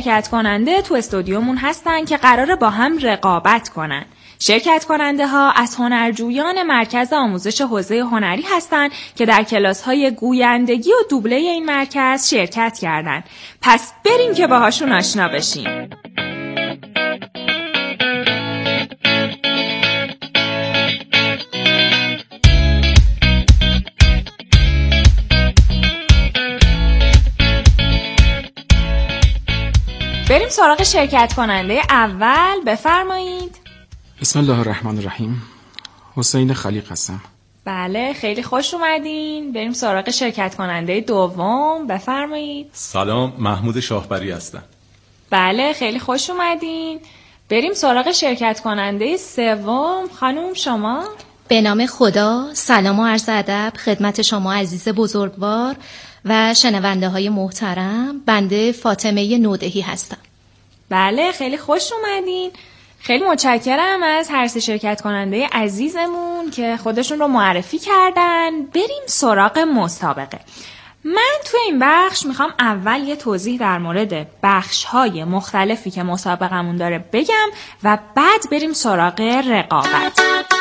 شرکت کننده تو استودیومون هستن که قراره با هم رقابت کنن. شرکت کننده ها از هنرجویان مرکز آموزش حوزه هنری هستن که در کلاس‌های گویندگی و دوبله این مرکز شرکت کردن. پس بریم که باهاشون آشنا بشیم. بریم سراغ شرکت کننده اول. بفرمایید. بسم الله الرحمن الرحیم. حسین خلیق هستم. بله، خیلی خوش اومدین. بریم سراغ شرکت کننده دوم. بفرمایید. سلام، محمود شاهبری هستم. بله، خیلی خوش اومدین. بریم سراغ شرکت کننده سوم. خانم شما؟ به نام خدا، سلام و عرض ادب خدمت شما عزیز بزرگوار و شنونده های محترم. بنده فاطمه نودهی هستم. بله، خیلی خوش اومدین. خیلی متشکرم از هر سه شرکت کننده عزیزمون که خودشون رو معرفی کردن. بریم سراغ مسابقه. من توی این بخش میخوام اول یه توضیح در مورد بخش‌های مختلفی که مسابقمون داره بگم و بعد بریم سراغ رقابت.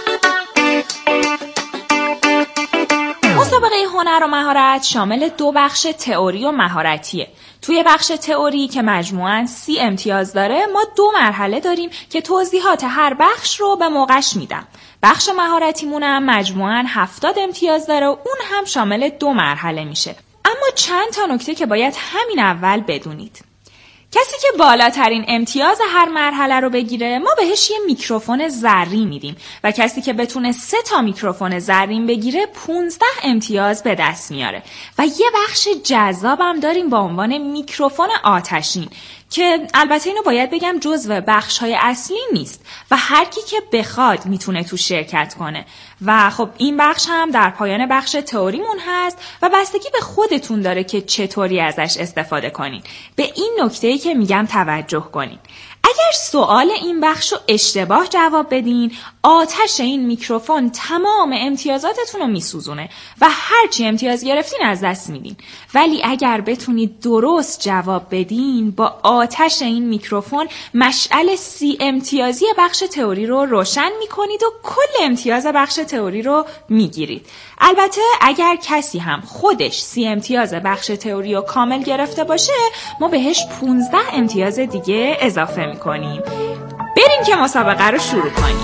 مسابقه هنر و مهارت شامل 2 بخش تئوری و مهارتیه. توی بخش تئوری که مجموعاً 30 امتیاز داره، ما 2 مرحله داریم که توضیحات هر بخش رو به موقعش میدم. بخش مهارتیمونم مجموعاً 70 امتیاز داره و اون هم شامل 2 مرحله میشه. اما چند تا نکته که باید همین اول بدونید. کسی که بالاترین امتیاز هر مرحله رو بگیره، ما بهش یه میکروفون زرین میدیم و کسی که بتونه 3 تا میکروفون زرین بگیره 15 امتیاز به دست میاره. و یه بخش جذابم داریم با عنوان میکروفون آتشین که البته اینو باید بگم جزو بخش‌های اصلی نیست و هر کی که بخواد میتونه تو شرکت کنه. و خب این بخش هم در پایان بخش تئوریمون هست و بستگی به خودتون داره که چطوری ازش استفاده کنین. به این نکته‌ای که میگم توجه کنین. اگر سوال این بخش رو اشتباه جواب بدین، آتش این میکروفون تمام امتیازاتتون رو میسوزونه و هرچی امتیاز گرفتین از دست میدین. ولی اگر بتونید درست جواب بدین، با آتش این میکروفون مشعل 30 امتیازی بخش تئوری رو روشن میکنید و کل امتیاز بخش تئوری رو میگیرید. البته اگر کسی هم خودش 30 امتیاز بخش تئوری رو کامل گرفته باشه، ما بهش 15 امتیاز دیگه اضافه میکنیم. بریم که مسابقه رو شروع کنیم.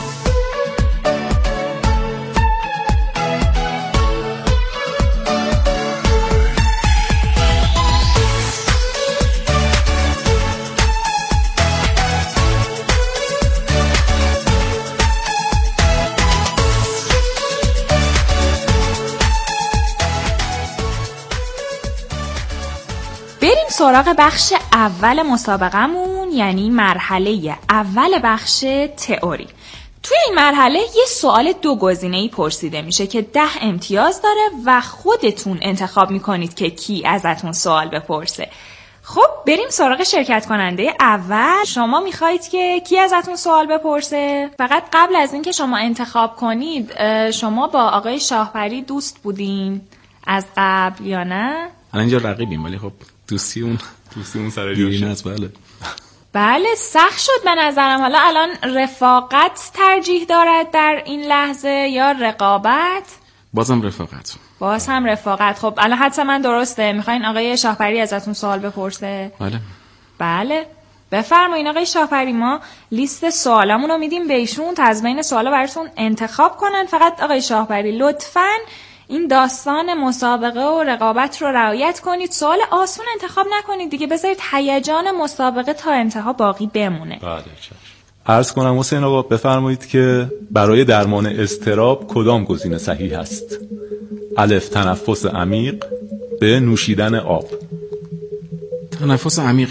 بریم سراغ بخش اول مسابقمون، یعنی مرحله اول بخش تئوری. توی این مرحله یه سوال 2 گزینه‌ای پرسیده میشه که 10 امتیاز داره و خودتون انتخاب میکنید که کی ازتون سوال بپرسه. خب بریم سراغ شرکت کننده اول. شما میخواید که کی ازتون سوال بپرسه؟ فقط قبل از اینکه شما انتخاب کنید، شما با آقای شاهپری دوست بودین از قبل یا نه؟ الان اینجا رقیبیم ولی خب دوستی اون سر جوش است. بله سخت شد به نظرم. حالا الان رفاقت ترجیح دارد در این لحظه یا رقابت؟ بازم رفاقت. باز هم رفاقت. خب الان حدس من درسته، میخواین آقای شاهپری ازتون سوال بپرسه؟ بله بفرمایین آقای شاهپری. ما لیست سوالامون رو میدیم به ایشون تا از بین سوالا براتون انتخاب کنن. فقط آقای شاهپری لطفاً این داستان مسابقه و رقابت رو رعایت کنید. سوال آسون انتخاب نکنید دیگه، بذارید هیجان مسابقه تا انتها باقی بمونه. بله چشم. عرض کنم حسین آقا بفرمایید که برای درمان اضطراب کدام گزینه صحیح است؟ الف تنفس عمیق، ب نوشیدن آب. تنفس عمیق.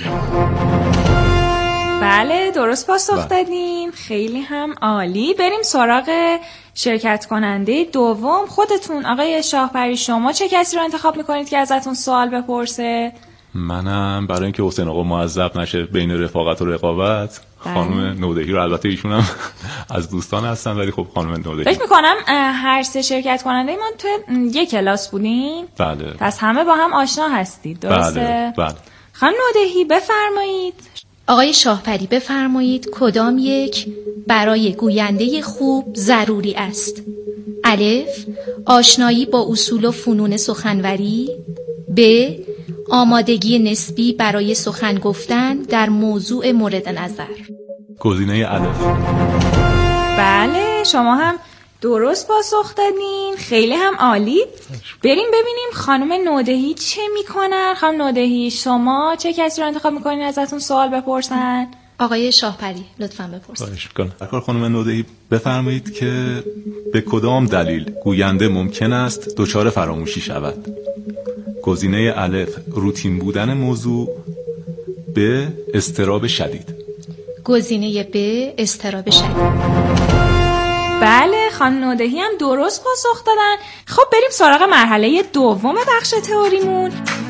بله درست پاسخ دادین، خیلی هم عالی. بریم سراغ شرکت کننده دوم. خودتون آقای شاهپری شما چه کسی رو انتخاب میکنید که ازتون سوال بپرسه؟ منم برای اینکه حسین آقا معذب نشه بین رفاقت و رقابت خانم نودهی رو، البته ایشون هم از دوستان هستن ولی خب خانم نودهی. فکر میکنم هر سه شرکت کننده ما تو یک کلاس بودین. بله. پس همه با هم آشنا هستید درسته؟ بله. خانم نودهی بفرمایید. آقای شاهپری بفرمایید کدام یک برای گوینده خوب ضروری است؟ الف، آشنایی با اصول و فنون سخنوری. ب، آمادگی نسبی برای سخن گفتن در موضوع مورد نظر. گزینه الف. بله، شما هم درست پاسخ دادین، خیلی هم عالی. بریم ببینیم خانم نودهی چه میکنن. خانم نودهی، شما چه کسی رو انتخاب میکنین ازتون سوال بپرسن؟ آقای شاهپری لطفاً بپرسید. خواهش می‌کنم. خانم نودهی بفرمایید که به کدام دلیل گوینده ممکن است دچار فراموشی شود؟ گزینه الف، روتین بودن موضوع. ب، اضطراب شدید. گزینه ب، اضطراب شدید. بله، خانم نودهی هم درست پاسخ دادن. خب بریم سراغ مرحله دوم بخش تئوریمون.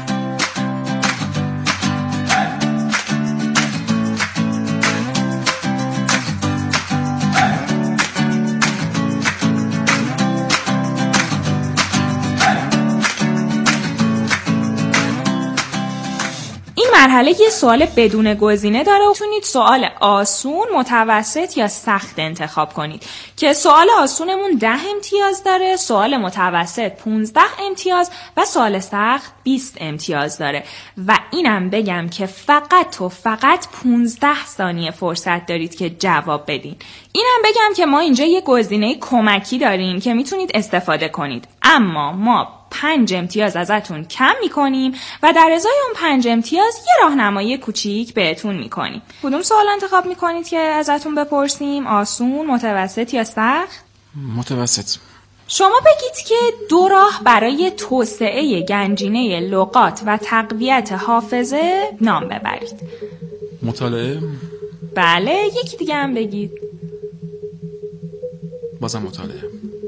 مرحله یه سوال بدون گزینه داره و میتونید سوال آسون، متوسط یا سخت انتخاب کنید که سوال آسونمون 10 امتیاز داره، سوال متوسط 15 امتیاز و سوال سخت 20 امتیاز داره. و اینم بگم که فقط 15 ثانیه فرصت دارید که جواب بدین. اینم بگم که ما اینجا یه گزینه کمکی داریم که میتونید استفاده کنید، اما ما 5 امتیاز ازتون کم میکنیم و در ازای اون 5 امتیاز یه راهنمایی کوچیک بهتون میکنیم. کدوم سوال انتخاب میکنید که ازتون بپرسیم؟ آسون، متوسط یا سخت؟ متوسط. شما بگید که 2 راه برای توسعه گنجینه لغات و تقویت حافظه نام ببرید. مطالعه. بله، یکی دیگه هم بگید. بازم مطالعه.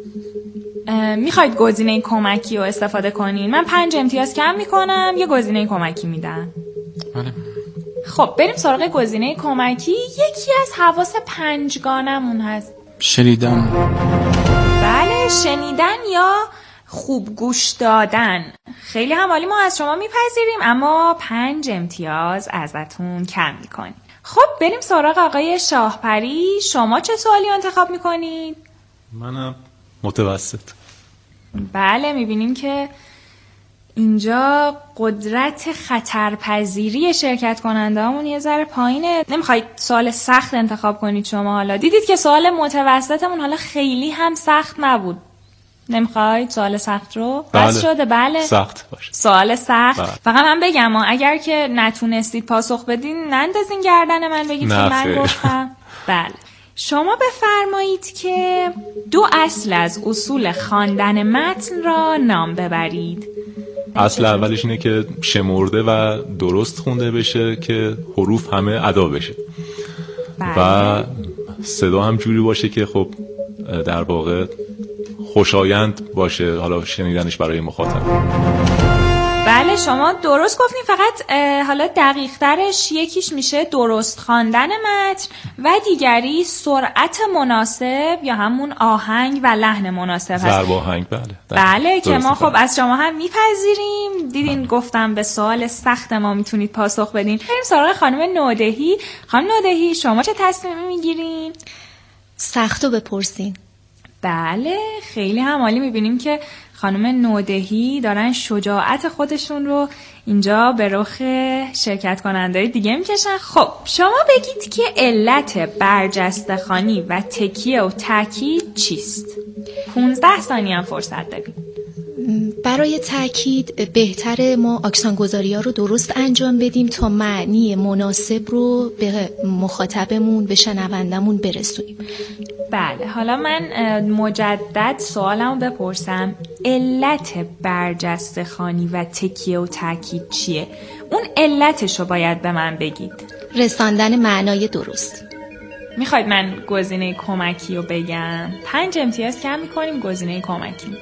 میخواید گزینه کمکی رو استفاده کنین؟ من 5 امتیاز کم میکنم، یه گزینه کمکی میدم. بله. خب بریم سراغ گزینه کمکی. یکی از حواس 5 گانمون هست. شنیدن. بله، شنیدن یا خوب گوش دادن. خیلی هم عالی، ما از شما میپذیریم، اما 5 امتیاز ازتون کم میکنیم. خب بریم سراغ آقای شاهپری. شما چه سوالی انتخاب میکنید؟ منم متوسط. بله، میبینیم که اینجا قدرت خطرپذیری شرکت کننده همون یه ذره پایینه. نمیخواید سوال سخت انتخاب کنید شما؟ حالا دیدید که سوال متوسطمون حالا خیلی هم سخت نبود. نمیخواید سوال سخت رو؟ بس شده. بله، سخت باشه. سوال سخت. بله. فقط من بگم اگر که نتونستید پاسخ بدین نندازین گردن من بگید که من گفتم. بله، شما بفرمایید که 2 اصل از اصول خواندن متن را نام ببرید. اصل اولش اینه که شمرده و درست خونده بشه که حروف همه ادا بشه. بله. و صدا هم جوری باشه که خب در واقع خوشایند باشه حالا شنیدنش برای مخاطب. بله، شما درست گفتین. فقط حالا دقیق ترش یکیش میشه درست خواندن متن و دیگری سرعت مناسب یا همون آهنگ و لحن مناسب هست. ضرب آهنگ. بله که ما خب از شما هم میپذیریم. دیدین گفتم به سوال سخت ما میتونید پاسخ بدین. بریم سراغ خانم نودهی. خانم نودهی، شما چه تصمیمی میگیرین؟ سختو بپرسین. بله، خیلی هم عالی. میبینیم که خانم نودهی دارن شجاعت خودشون رو اینجا به رخ شرکت کننده‌های دیگه میکشن. خب شما بگید که علت برجسته خوانی و تکیه و تاکید چیست؟ 15 ثانیه هم فرصت داریم. برای تاکید بهتره ما آکسانگذاری‌ها رو درست انجام بدیم تا معنی مناسب رو به مخاطبمون، به شنوندمون برسونیم. بله، حالا من مجدد سوالمو بپرسم. علت برجسته خوانی و تکیه و تاکید چیه؟ اون علتشو باید به من بگید. رساندن معنای درست. میخواید من گزینه کمکی رو بگم؟ 5 امتیاز کم میکنیم، گزینه کمکی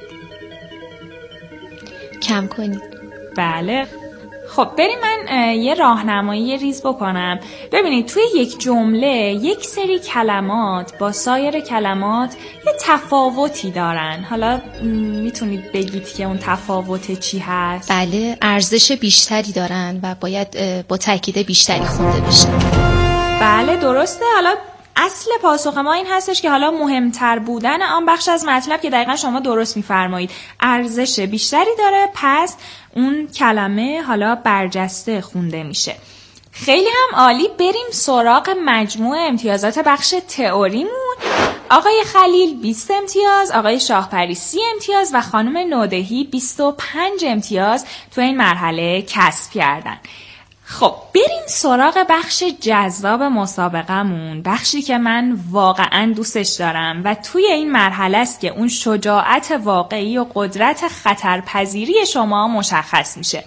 کم کنید. بله. خب بریم من یه راهنمایی ریز بکنم. ببینید توی یک جمله یک سری کلمات با سایر کلمات یه تفاوتی دارن. حالا میتونید بگید که اون تفاوت چی هست؟ بله، ارزش بیشتری دارن و باید با تاکید بیشتری خونده بشه. بله درسته. حالا اصل پاسخ ما این هستش که حالا مهمتر بودن آن بخش از مطلب که دقیقا شما درست میفرمایید ارزش بیشتری داره، پس اون کلمه حالا برجسته خونده میشه. خیلی هم عالی. بریم سراغ مجموع امتیازات بخش تئوریمون. آقای خلیل 20 امتیاز، آقای شاهپری 30 امتیاز و خانم نودهی 25 امتیاز تو این مرحله کسب کردن. خب بریم سراغ بخش جذاب مسابقمون، بخشی که من واقعا دوستش دارم و توی این مرحله است که اون شجاعت واقعی و قدرت خطرپذیری شما مشخص میشه.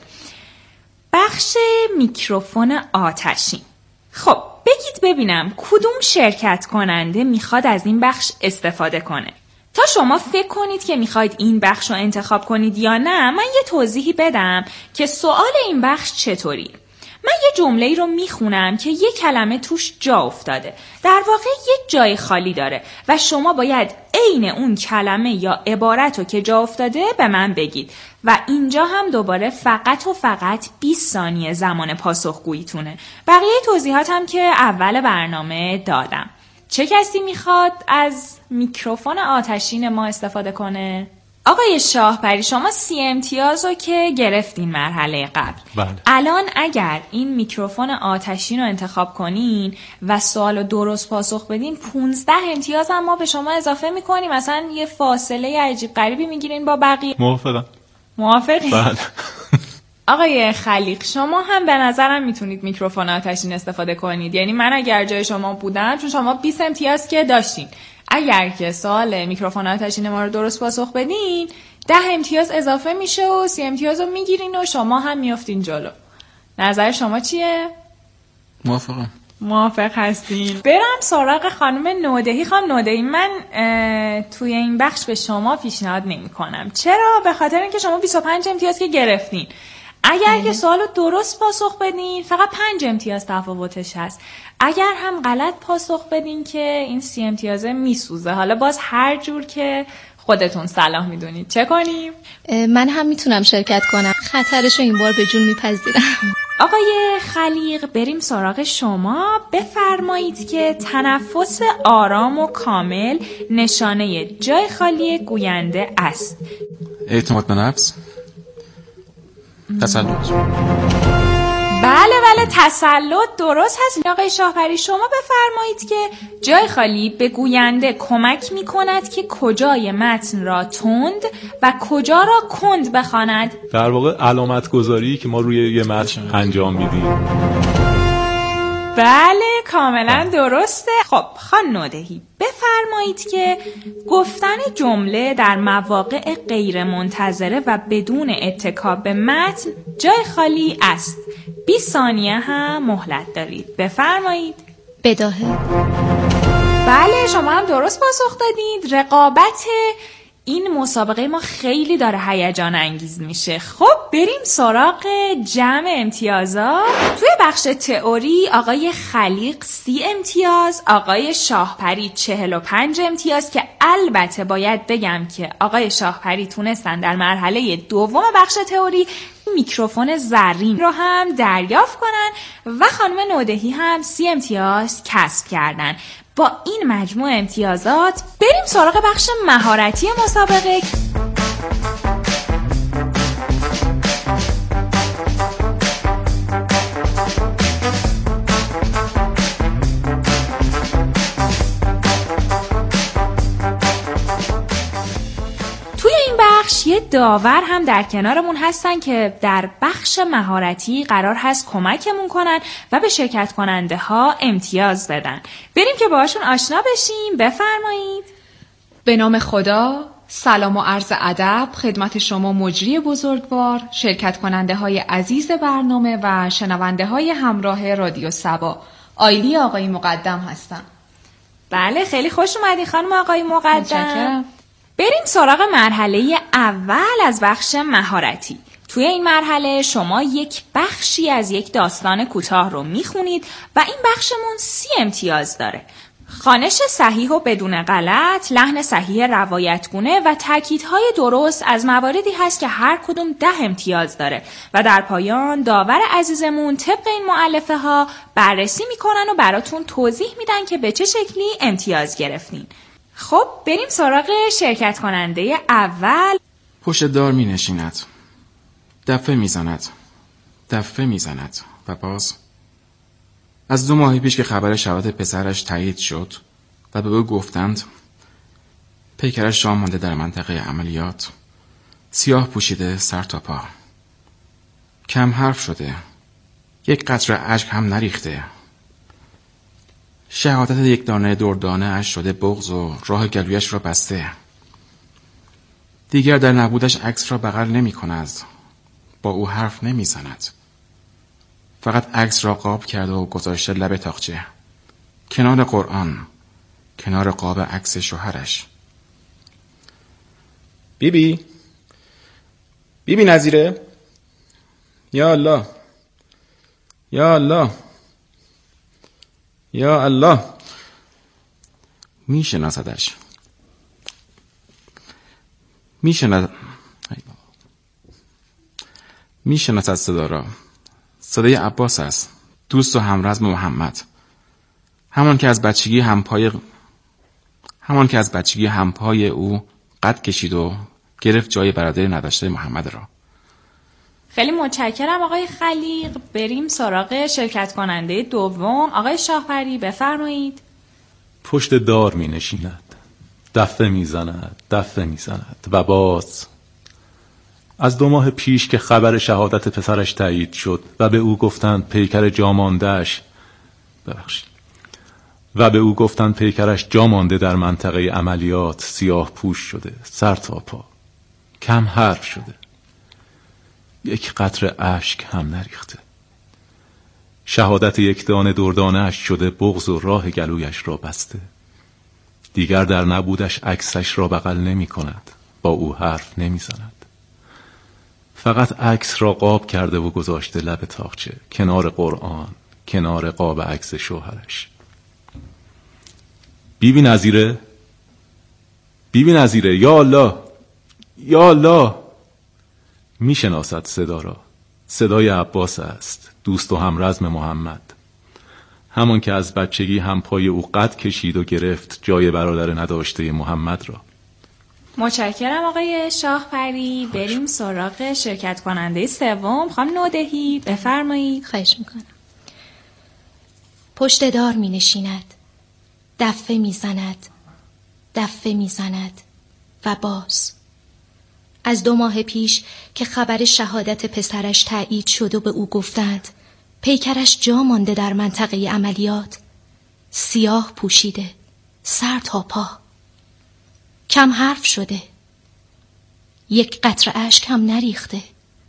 بخش میکروفون آتشین. خب بگید ببینم کدوم شرکت کننده میخواد از این بخش استفاده کنه؟ تا شما فکر کنید که میخواید این بخش رو انتخاب کنید یا نه، من یه توضیحی بدم که سوال این بخش چطوری. من یه جمله‌ای رو میخونم که یه کلمه توش جا افتاده، در واقع یه جای خالی داره و شما باید عین اون کلمه یا عبارت رو که جا افتاده به من بگید و اینجا هم دوباره فقط و فقط 20 ثانیه زمان پاسخگوییتونه. بقیه توضیحات هم که اول برنامه دادم. چه کسی میخواد از میکروفون آتشین ما استفاده کنه؟ آقای شاهپری شما 30 امتیاز رو که گرفتین مرحله قبل. بله. الان اگر این میکروفون آتشین رو انتخاب کنین و سوال درست پاسخ بدین 15 امتیاز هم ما به شما اضافه میکنیم. مثلا یه فاصله عجیب غریبی میگیرین با بقیه. موافقم. موافقی؟ بله. آقای خلیق شما هم به نظرم میتونید میکروفون آتشین استفاده کنید. یعنی من اگر جای شما بودم، چون شما 20 امتیاز که داشتین، اگر که سوال میکروفون آتشین ما رو درست پاسخ بدین 10 امتیاز اضافه میشه و 30 امتیاز رو میگیرین و شما هم میافتین جلو. نظر شما چیه؟ موافقم. موافق هستین. برم سراغ خانم نودهی. خانم نودهی من توی این بخش به شما پیشنهاد نمی کنم. چرا؟ به خاطر اینکه شما 25 امتیاز که گرفتین، اگر که سوالو درست پاسخ بدین فقط 5 امتیاز تفاوتش هست. اگر هم غلط پاسخ بدین که این 30 امتیازه میسوزه. حالا باز هر جور که خودتون صلاح میدونید. چه کنیم؟ من هم میتونم شرکت کنم. خطرشو این بار به جون میپذیرم. آقای خلیق بریم سراغ شما. بفرمایید که تنفس آرام و کامل نشانه جای خالی گوینده است. اعتماد به نفس، تسلط. بله تسلط درست هست. آقای شاهپری شما بفرمایید که جای خالی به گوینده کمک می کند که کجای متن را تند و کجا را کند بخواند. در واقع علامت گذاری که ما روی یه متن انجام میدیم. بله کاملا درسته. خب خانم نودهی بفرمایید که گفتن جمله در مواقع غیر منتظره و بدون اتکا به متن جای خالی است. 20 ثانیه هم مهلت دارید. بفرمایید. بداهه. بله شما هم درست پاسخ دادید. رقابت این مسابقه ما خیلی داره هیجان انگیز میشه. خب بریم سراغ جمع امتیازات. توی بخش تئوری آقای خلیق 30 امتیاز، آقای شاهپری 45 امتیاز که البته باید بگم که آقای شاهپری تونستن در مرحله دوم بخش تئوری میکروفون زرین رو هم دریافت کنن و خانم نودهی هم 30 امتیاز کسب کردن. با این مجموع امتیازات بریم سراغ بخش مهارتی مسابقه. توی این بخش یه داور هم در کنارمون هستن که در بخش مهارتی قرار هست کمکمون کنن و به شرکت کننده ها امتیاز بدن. بریم که باهاشون آشنا بشیم. بفرمایید. به نام خدا، سلام و عرض ادب خدمت شما مجری بزرگوار، شرکت کننده های عزیز برنامه و شنونده های همراه رادیو سبا. آیلی آقای مقدم هستم. بله خیلی خوش اومدی خانم آقای مقدم. متشکرم. بریم سراغ مرحله اول از بخش مهارتی. توی این مرحله شما یک بخشی از یک داستان کوتاه رو میخونید و این بخشمون 30 امتیاز داره. خوانش صحیح و بدون غلط، لحن صحیح روایتگونه و تاکیدهای درست از مواردی هست که هر کدوم 10 امتیاز داره و در پایان داور عزیزمون طبق این مؤلفه ها بررسی میکنن و براتون توضیح میدن که به چه شکلی امتیاز گرفتین. خب بریم سراغ شرکت کننده اول. پشت دار می نشیند، دفه می زند، دفه می زند و باز. از 2 ماه پیش که خبر شهادت پسرش تایید شد و به او گفتند پیکرش جا مانده در منطقه عملیات، سیاه پوشیده سر تا پا، کم حرف شده، یک قطره اشک هم نریخته. شهادت یک دانه دردانه اش شده بغض و راه گلویش را بسته. دیگر در نبودش عکس را بغل نمی کند، با او حرف نمی زند. فقط عکس را قاب کرده و گذاشته لب تاقچه، کنار قرآن، کنار قاب عکس شوهرش. بیبی نظیره، یا الله، یا الله، یا الله. میشناسدش، میشناسد صدا را. صدای عباس است، دوست و همرزم محمد، همان که از بچگی همپای او قد کشید و گرفت جای برادر نداشته محمد را. خیلی متشکرم آقای خلیق. بریم سراغ شرکت کننده دوم. آقای شاهپری بفرمایید. پشت دار می نشیند، دفه می زند و باز. از 2 ماه پیش که خبر شهادت پسرش تایید شد و به او گفتند پیکرش جا مانده در منطقه عملیات، سیاه پوش شده سر تا پا، کم حرف شده، یک قطره اشک هم نریخته. شهادت یک دانه دردانه اش شده بغض و راه گلویش را بسته. دیگر در نبودش عکسش را بغل نمی کند، با او حرف نمی زند. فقط عکس را قاب کرده و گذاشته لب تاقچه، کنار قرآن، کنار قاب عکس شوهرش. بیبی نظیره، یا الله، یا الله. میشناسد صدا را. صدای عباس است، دوست و همرزم محمد، همان که از بچگی همپای او قد کشید و گرفت جای برادر نداشته محمد را. متشکرم آقای شاهپری. بریم سراغ شرکت کننده سوم. خانم نودهی بفرمایید. خواهش میکنم. پشت دار می نشیند، دفه می زند و باز. از 2 ماه پیش که خبر شهادت پسرش تایید شد و به او گفتند پیکرش جا مانده در منطقه عملیات، سیاه پوشیده سر تا پا، کم حرف شده، یک قطره اشک هم نریخته.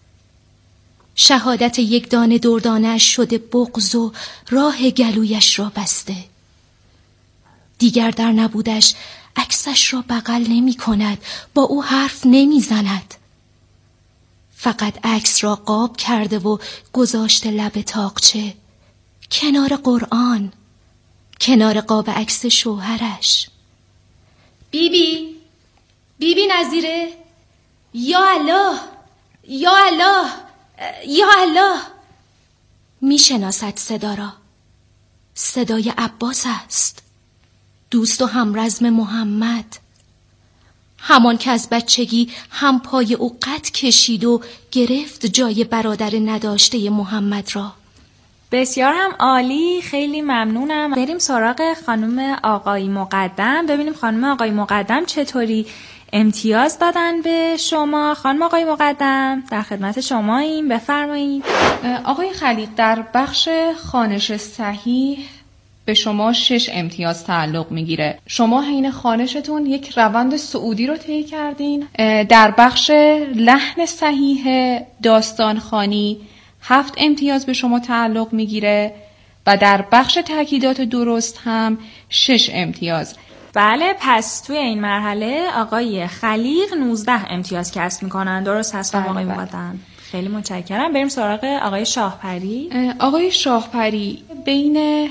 شهادت یک دانه دردانه‌اش شده بغض و راه گلویش را بسته. دیگر در نبودش عکسش را بغل نمی کند، با او حرف نمی زند. فقط عکس را قاب کرده و گذاشته لب تاقچه، کنار قرآن، کنار قاب عکس شوهرش. بیبی نظیره، یا الله، یا الله، یا الله. میشناسد صدا را. صدای عباس است، دوست و همرزم محمد، همان که از بچگی هم پای او قد کشید و گرفت جای برادر نداشته محمد را. بسیار هم عالی، خیلی ممنونم. بریم سراغ خانم آقای مقدم، ببینیم خانم آقای مقدم چطوری امتیاز دادن به شما. خانم آقای مقدم در خدمت شماییم، بفرمایید. آقای خلیق، در بخش خوانش صحیح به شما 6 امتیاز تعلق میگیره. شما حین خوانشتون یک روند سعودی رو طی کردین. در بخش لحن صحیح داستان خوانی 7 امتیاز به شما تعلق میگیره و در بخش تاکیدات درست هم 6 امتیاز. بله، پس توی این مرحله آقای خلیق 19 امتیاز کسب میکنن. درست هست آقای مقدم؟ خیلی متشکرم. بریم سراغ آقای شاهپری. آقای شاهپری، بین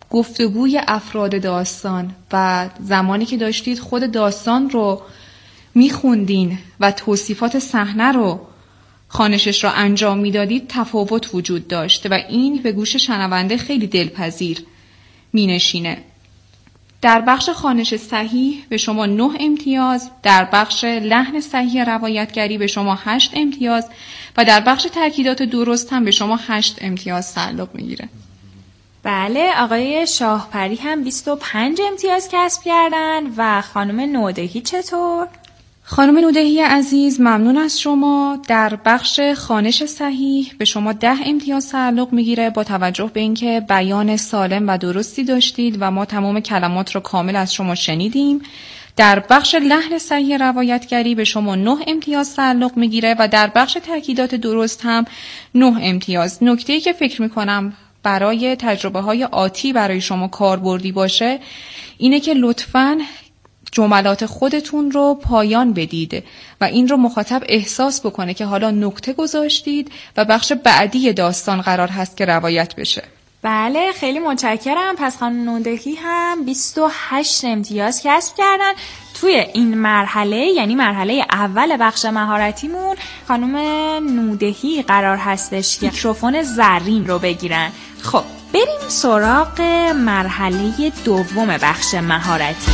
گفتگوی افراد داستان و زمانی که داشتید خود داستان رو میخوندین و توصیفات صحنه رو خوانشش رو انجام میدادید تفاوت وجود داشت و این به گوش شنونده خیلی دلپذیر مینشینه. در بخش خوانش صحیح به شما 9 امتیاز، در بخش لحن صحیح روایتگری به شما 8 امتیاز و در بخش تاکیدات درست هم به شما 8 امتیاز تعلق میگیره. بله، آقای شاهپری هم 25 امتیاز کسب کردن و خانم نودهی چطور؟ خانم نودهی عزیز ممنون از شما. در بخش خوانش صحیح به شما 10 امتیاز تعلق میگیره با توجه به اینکه بیان سالم و درستی داشتید و ما تمام کلمات رو کامل از شما شنیدیم. در بخش لحن صحیح روایتگری به شما 9 امتیاز تعلق میگیره و در بخش تاکیدات درست هم 9 امتیاز. نکته‌ای که فکر میکنم برای تجربه‌های آتی برای شما کاربردی باشه اینه که لطفاً جملات خودتون رو پایان بدید و این رو مخاطب احساس بکنه که حالا نکته گذاشتید و بخش بعدی داستان قرار هست که روایت بشه. بله، خیلی متشکرم. پس خانم نودهی هم 28 امتیاز کسب کردن. توی این مرحله، یعنی مرحله اول بخش مهارتیمون، خانم نودهی قرار هستش که میکروفون زرین رو بگیرن. خب بریم سراغ مرحله دوم بخش مهارتی.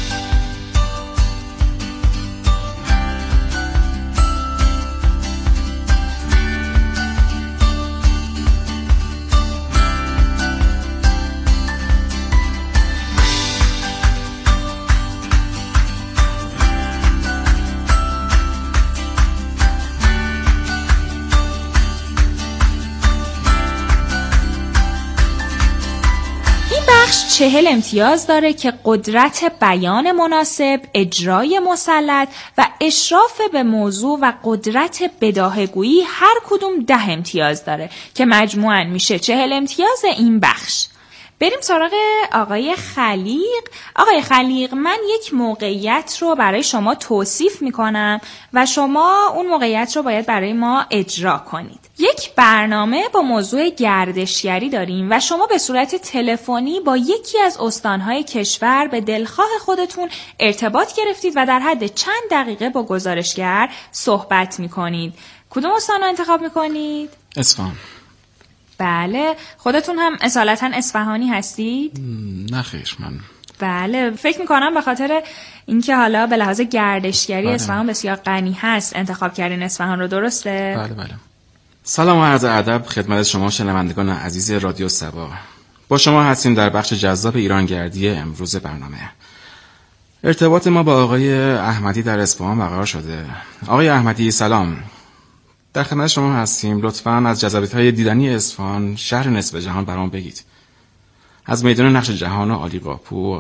بخش 40 امتیاز داره که قدرت بیان مناسب، اجرای مسلط و اشراف به موضوع و قدرت بداهه‌گویی هر کدوم 10 امتیاز داره که مجموعاً میشه 40 امتیاز این بخش. بریم سراغ آقای خلیق. آقای خلیق، من یک موقعیت رو برای شما توصیف میکنم و شما اون موقعیت رو باید برای ما اجرا کنید. یک برنامه با موضوع گردشگری داریم و شما به صورت تلفنی با یکی از استانهای کشور به دلخواه خودتون ارتباط گرفتید و در حد چند دقیقه با گزارشگر صحبت میکنید. کدوم استان رو انتخاب میکنید؟ اصفهان. بله، خودتون هم اصالتا اصفهانی هستید؟ نه خیر، من بله، فکر میکنم به خاطر اینکه حالا به لحاظ گردشگری اصفهان بسیار غنی هست انتخاب کردین اصفهان رو، درسته؟ بله. سلام و عرض ادب خدمت شما شنوندگان عزیز رادیو سبا. با شما هستیم در بخش جذاب ایرانگردی امروز برنامه. ارتباط ما با آقای احمدی در اصفهان برقرار شده. آقای احمدی سلام. در خدمت شما هستیم. لطفاً از جذابیت‌های دیدنی اصفهان، شهر نصف جهان، برام بگید. از میدان نقش جهان و عالی قاپو،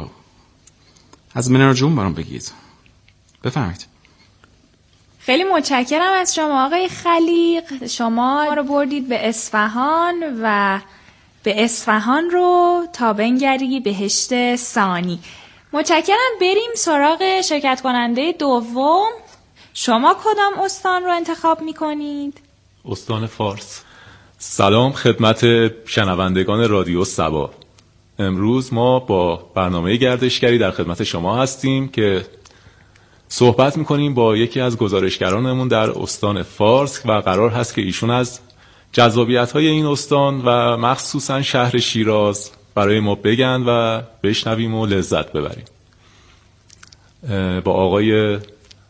از منار جون برام بگید. بفرمایید. خیلی متشکرم از شما آقای خلیق. شما ما رو بردید به اصفهان و به اصفهان رو تا بنگری بهشت ثانی. متشکرم. بریم سراغ شرکت کننده دوم. شما کدام استان رو انتخاب میکنید؟ استان فارس. سلام خدمت شنوندگان رادیو سبا. امروز ما با برنامه گردشگری در خدمت شما هستیم که صحبت میکنیم با یکی از گزارشگرانمون در استان فارس و قرار هست که ایشون از جذابیت‌های این استان و مخصوصا شهر شیراز برای ما بگن و بشنویم و لذت ببریم. با آقای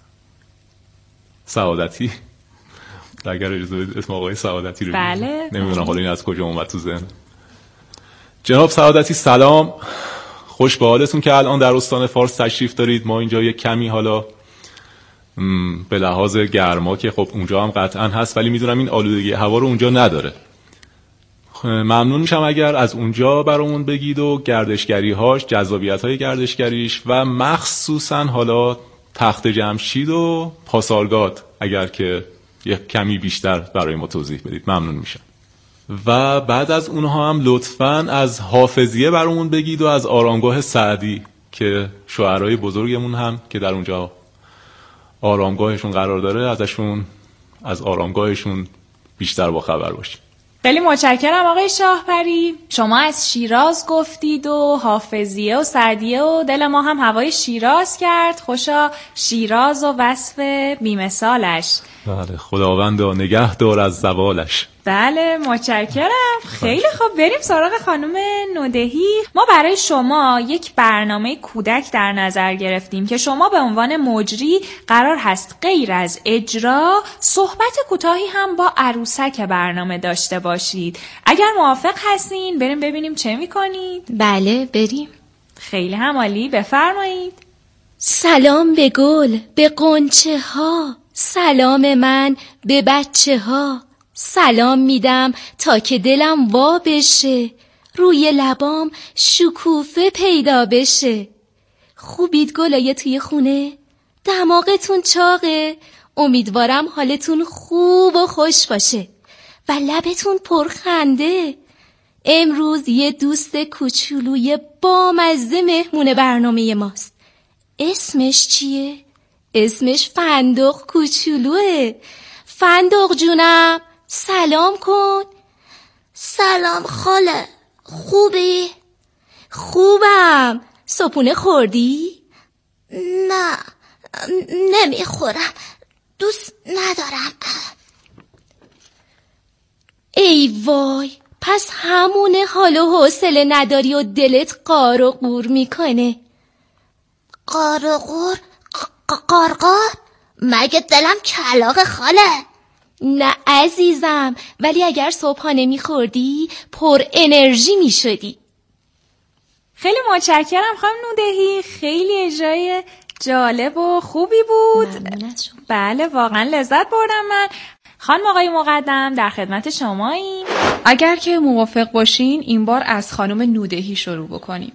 سعادتی، اگر اجازه بدید اسم آقای سعادتی رو بله. نمیدونم حالا این از کجا اومد تو ذهن. جناب سعادتی سلام، خوش به حالتون که الان در استان فارس تشریف دارید. ما اینجا یک کمی حالا به لحاظ گرما که خب اونجا هم قطعا هست، ولی میدونم این آلودگی هوا رو اونجا نداره. ممنون میشم اگر از اونجا برامون بگید و گردشگری‌هاش، جذابیت‌های گردشگریش و مخصوصا حالا تخت جمشید و پاسارگاد اگر که یک کمی بیشتر برای ما توضیح بدید ممنون میشم. و بعد از اونها هم لطفاً از حافظیه برامون بگید و از آرامگاه سعدی که شاعرای بزرگمون هم که در اونجا آرامگاهشون قرار داره ازشون، از آرامگاهشون بیشتر با خبر باشیم. خیلی متشکرم آقای شاهپری. شما از شیراز گفتید و حافظیه و سعدیه و دل ما هم هوای شیراز کرد. خوشا شیراز و وصف بی‌مثالش. بله، خداوندا نگه دار از زوالش. بله متشکرم. خیلی خوب، بریم سراغ خانم نودهی. ما برای شما یک برنامه کودک در نظر گرفتیم که شما به عنوان مجری قرار هست غیر از اجرا صحبت کوتاهی هم با عروسک برنامه داشته باشید. اگر موافق هستین بریم ببینیم چه میکنید. بله بریم. خیلی هم عالی، بفرمایید. سلام به گل، به غنچه ها، سلام من به بچه ها. سلام میدم تا که دلم وا بشه، روی لبام شکوفه پیدا بشه. خوبید گلای توی خونه؟ دماغتون چاقه؟ امیدوارم حالتون خوب و خوش باشه و لبتون پرخنده. امروز یه دوست کوچولوی بامزه مهمون برنامه ماست. اسمش چیه؟ اسمش فندق کوچولوه. فندق جونم سلام کن. سلام خاله، خوبی؟ خوبم. صبحونه خوردی؟ نه، نمیخورم، دوست ندارم. ای وای، پس همونه حال و حوصله نداری و دلت قار و قور میکنه. قار و قور؟ قارقار؟ مگه دلم کلاغ خاله؟ نه عزیزم، ولی اگر صبحانه میخوردی پر انرژی میشدی. خیلی متشکرم خانم نودهی، خیلی اجرای جالب و خوبی بود. بله واقعا لذت بردم من. خانم آقای مقدم در خدمت شماییم. اگر که موافق باشین این بار از خانم نودهی شروع بکنیم.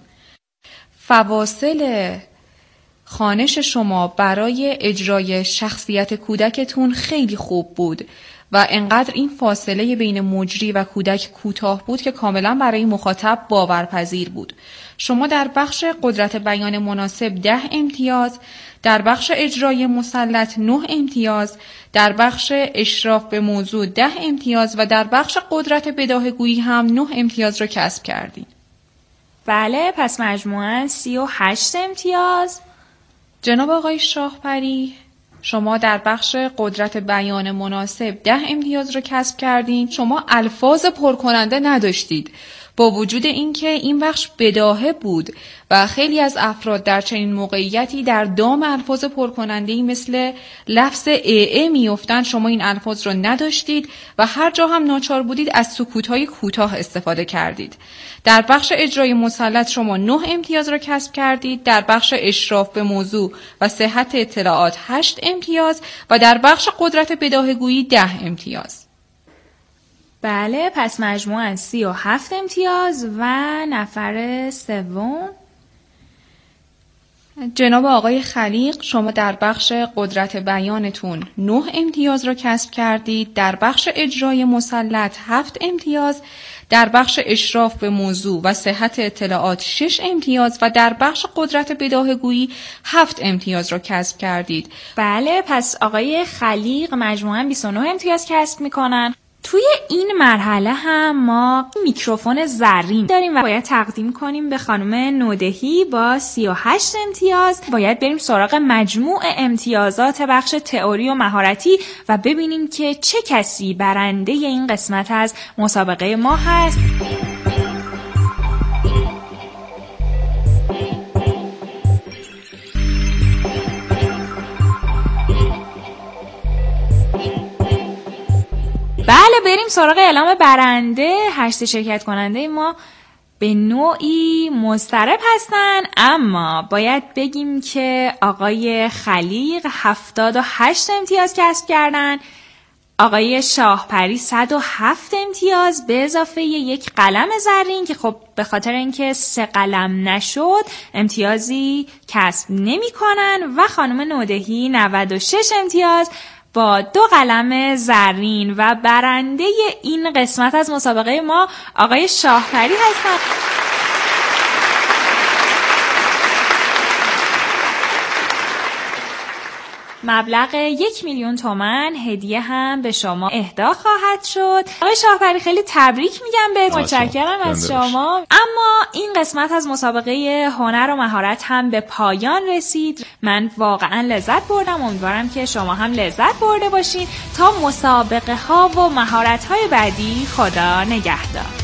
فواصل خوانش شما برای اجرای شخصیت کودکتون خیلی خوب بود و انقدر این فاصله بین مجری و کودک کوتاه بود که کاملا برای مخاطب باورپذیر بود. شما در بخش قدرت بیان مناسب 10 امتیاز، در بخش اجرای مسلط 9 امتیاز، در بخش اشراف به موضوع 10 امتیاز و در بخش قدرت بداهه‌گویی هم 9 امتیاز رو کسب کردین. بله، پس مجموعاً 38 امتیاز. جناب آقای شاهپری، شما در بخش قدرت بیان مناسب 10 امتیاز رو کسب کردین. شما الفاظ پرکننده نداشتید، با وجود اینکه این بخش بداهه بود و خیلی از افراد در چنین موقعیتی در دام الفاظ پرکننده‌ای مثل لفظ ای میافتند. شما این الفاظ رو نداشتید و هر جا هم ناچار بودید از سکوت‌های کوتاه استفاده کردید. در بخش اجرای مسلط شما 9 امتیاز را کسب کردید، در بخش اشراف به موضوع و صحت اطلاعات 8 امتیاز و در بخش قدرت بداهه‌گویی 10 امتیاز. بله، پس مجموعاً 37 امتیاز و نفر سوم جناب آقای خلیق، شما در بخش قدرت بیانتون 9 امتیاز را کسب کردید، در بخش اجرای مسلط 7 امتیاز، در بخش اشراف به موضوع و صحت اطلاعات 6 امتیاز و در بخش قدرت بداهه‌گویی 7 امتیاز را کسب کردید. بله، پس آقای خلیق مجموعاً 29 امتیاز کسب میکنن. توی این مرحله هم ما میکروفون زرین داریم و باید تقدیم کنیم به خانم نودهی با 38 امتیاز. باید بریم سراغ مجموع امتیازات بخش تئوری و مهارتی و ببینیم که چه کسی برنده این قسمت از مسابقه ما هست. بله، بریم سراغ اعلام برنده. 8 شرکت کننده ما به نوعی مضطرب هستن، اما باید بگیم که آقای خلیق 78 امتیاز کسب کردن، آقای شاهپری 107 امتیاز به اضافه یک قلم زرین که خب به خاطر اینکه 3 قلم نشد امتیازی کسب نمی کنن و خانم نودهی 96 امتیاز با 2 قلم زرین و برنده این قسمت از مسابقه ما آقای شاهپری هستند. مبلغ 1,000,000 تومان هدیه هم به شما اهدا خواهد شد. آقای شاهپری خیلی تبریک میگم بهت، متشکرم از شما. اما این قسمت از مسابقه هنر و مهارت هم به پایان رسید. من واقعا لذت بردم، امیدوارم که شما هم لذت برده باشین. تا مسابقه ها و مهارت های بعدی، خدا نگهدار.